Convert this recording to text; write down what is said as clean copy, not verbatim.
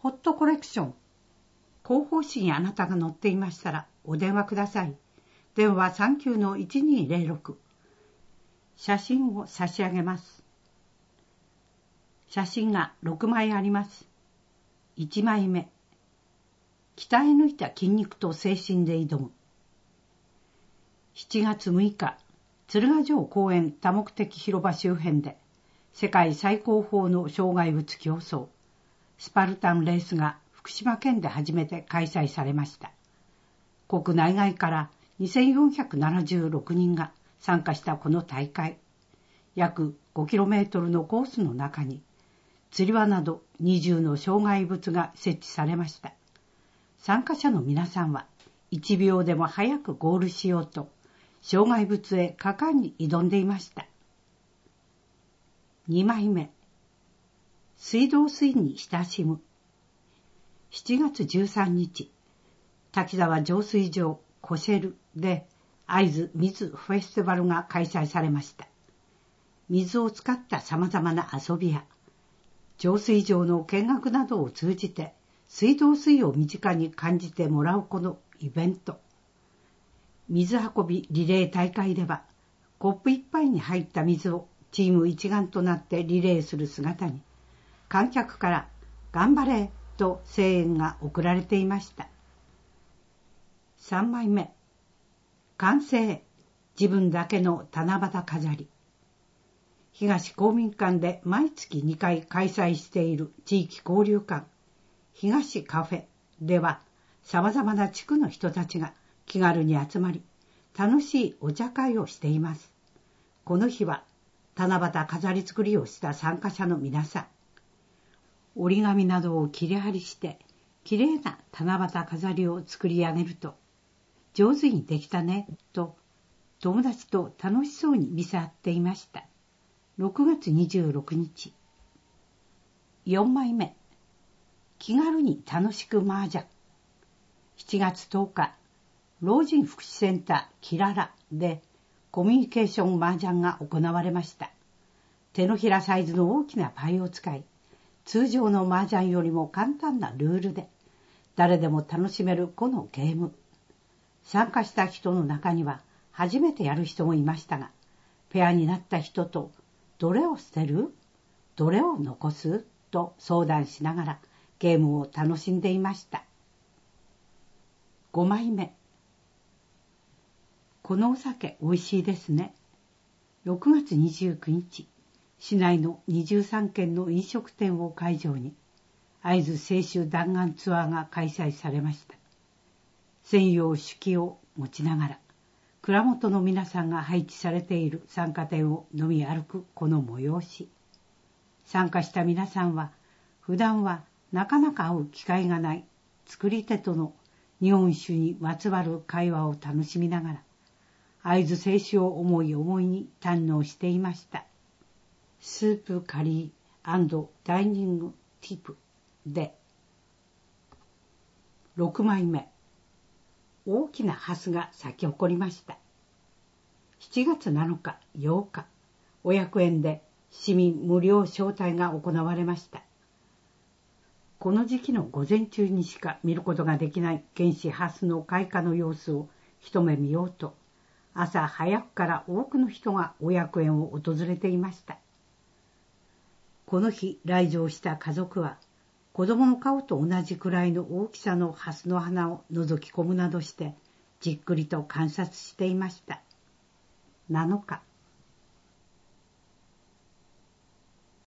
ホットコレクション。広報誌にあなたが載っていましたらお電話ください。電話39-1206。写真を差し上げます。写真が6枚あります。1枚目。鍛え抜いた筋肉と精神で挑む。7月6日、鶴ヶ城公園多目的広場周辺で世界最高峰の障害物競争、スパルタンレースが福島県で初めて開催されました。国内外から2476人が参加したこの大会。約 5km のコースの中に、釣り輪など20の障害物が設置されました。参加者の皆さんは1秒でも早くゴールしようと、障害物へ果敢に挑んでいました。2枚目。水道水に親しむ。7月13日、滝沢浄水場コシェルで会津水フェスティバルが開催されました。水を使った様々な遊びや、浄水場の見学などを通じて水道水を身近に感じてもらうこのイベント。水運びリレー大会では、コップ一杯に入った水をチーム一丸となってリレーする姿に、観客から頑張れと声援が送られていました。3枚目。完成。自分だけの七夕飾り。東公民館で毎月2回開催している地域交流館、東カフェでは、様々な地区の人たちが気軽に集まり、楽しいお茶会をしています。この日は、七夕飾り作りをした参加者の皆さん、折り紙などを切り貼りして、きれいな七夕飾りを作り上げると、上手にできたね、と、友達と楽しそうに見せ合っていました。6月26日。4枚目。気軽に楽しく麻雀。7月10日、老人福祉センターキララでコミュニケーション麻雀が行われました。手のひらサイズの大きなパイを使い、通常の麻雀よりも簡単なルールで、誰でも楽しめるこのゲーム。参加した人の中には初めてやる人もいましたが、ペアになった人とどれを捨てる？どれを残す？と相談しながらゲームを楽しんでいました。5枚目。このお酒美味しいですね。6月29日、市内の23軒の飲食店を会場に、会津清酒弾丸ツアーが開催されました。専用酒器を持ちながら、蔵元の皆さんが配置されている参加店を飲み歩くこの催し。参加した皆さんは、普段はなかなか会う機会がない作り手との日本酒にまつわる会話を楽しみながら、会津清酒を思い思いに堪能していました。スープカリー&ダイニングティップで、6枚目。大きなハスが咲き誇りました。7月7日、8日、500円で市民無料招待が行われました。この時期の午前中にしか見ることができない原始ハスの開花の様子を一目見ようと、朝早くから多くの人が500円を訪れていました。この日来場した家族は、子供の顔と同じくらいの大きさのハスの花を覗き込むなどして、じっくりと観察していました。7日、